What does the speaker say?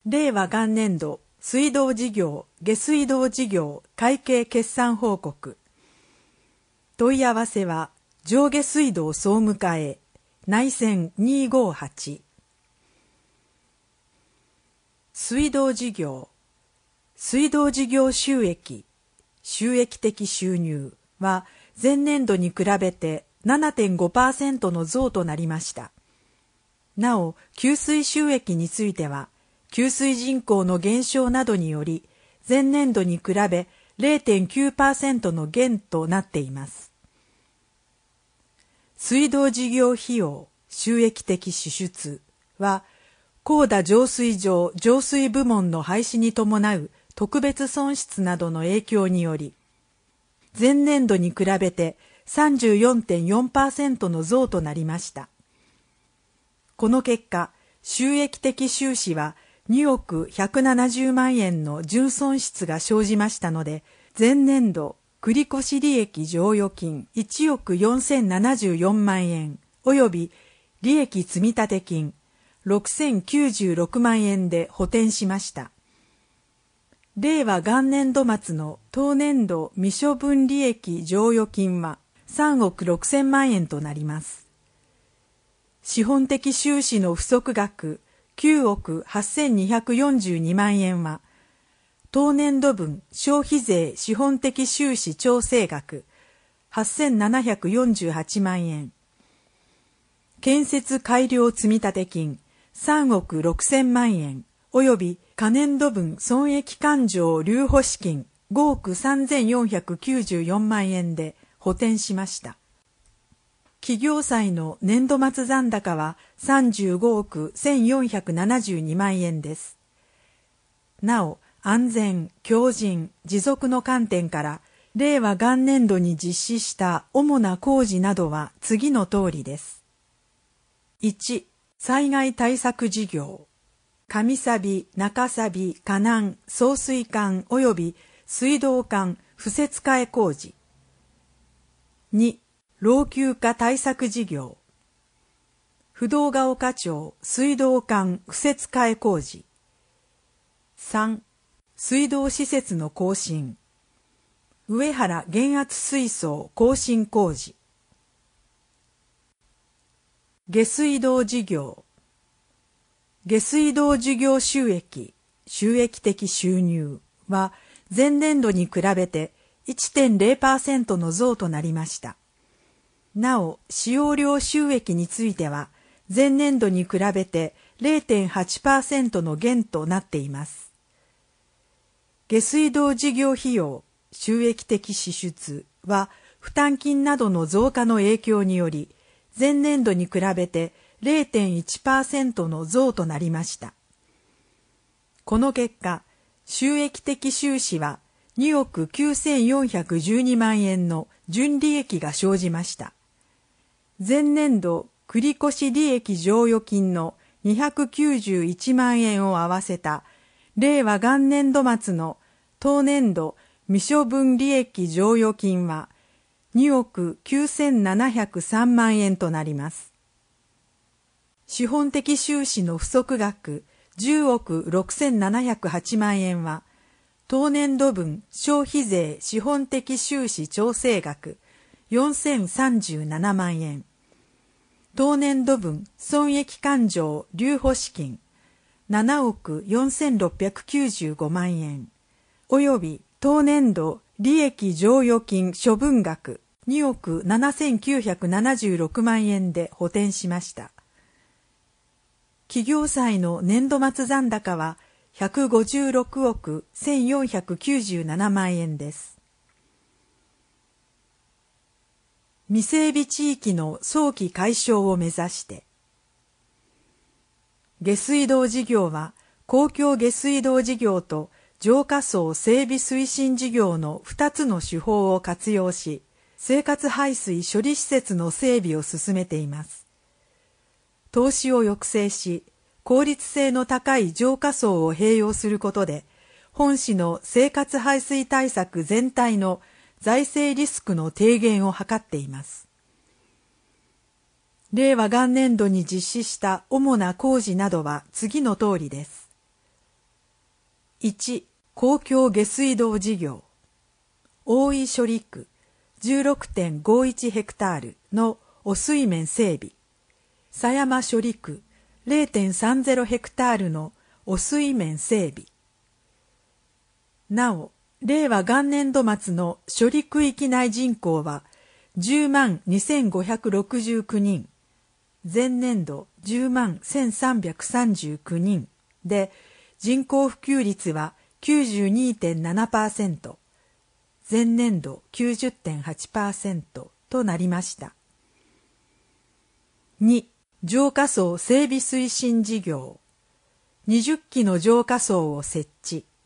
令和元年度水道事業・下水道事業会計決算報告。問い合わせは上下水道総務課へ、内線258。水道事業。水道事業収益的収入は前年度に比べて 7.5% の増となりました。なお、給水収益については、給水人口の減少などにより、前年度に比べ 0.9% の減となっています。水道事業費用収益的支出は、高田浄水場浄水部門の廃止に伴う特別損失などの影響により、前年度に比べて 34.4% の増となりました。この結果、収益的収支は2億170万円の純損失が生じましたので、前年度繰越利益剰余金1億4074万円及び利益積立金6096万円で補填しました。令和元年度末の当年度未処分利益剰余金は3億6000万円となります。資本的収支の不足額9億8242万円は、当年度分消費税資本的収支調整額8748万円、建設改良積立金3億6000万円及び可年度分損益勘定留保資金5億3494万円で補填しました。企業債の年度末残高は35億1472万円です。なお、安全・強靭・持続の観点から、令和元年度に実施した主な工事などは次の通りです。1、災害対策事業。上錆、中錆、河南、送水管及び水道管敷設替え工事。2、老朽化対策事業。不動ヶ丘町水道管敷設替え工事。3、水道施設の更新。上原減圧水槽更新工事。下水道事業。下水道事業収益的収入は前年度に比べて 1.0% の増となりました。なお、使用量収益については、前年度に比べて 0.8% の減となっています。下水道事業費用、収益的支出は、負担金などの増加の影響により、前年度に比べて 0.1% の増となりました。この結果、収益的収支は2億9412万円の純利益が生じました。前年度繰越利益剰余金の291万円を合わせた令和元年度末の当年度未処分利益剰余金は2億9703万円となります。資本的収支の不足額10億6708万円は当年度分消費税資本的収支調整額4037万円、当年度分損益勘定留保資金7億4695万円、および当年度利益剰余金処分額2億7976万円で補填しました。企業債の年度末残高は156億1497万円です。未整備地域の早期解消を目指して、下水道事業は公共下水道事業と浄化槽整備推進事業の2つの手法を活用し、生活排水処理施設の整備を進めています。投資を抑制し、効率性の高い浄化槽を併用することで、本市の生活排水対策全体の財政リスクの低減を図っています。令和元年度に実施した主な工事などは次の通りです。 1、公共下水道事業。大井処理区 16.51 ヘクタールの汚水面整備。狭山処理区 0.30 ヘクタールの汚水面整備。なお、令和元年度末の処理区域内人口は10万2569人、前年度10万1339人で、人口普及率は 92.7%、前年度 90.8% となりました。2、浄化槽整備推進事業。20基の浄化槽を設置。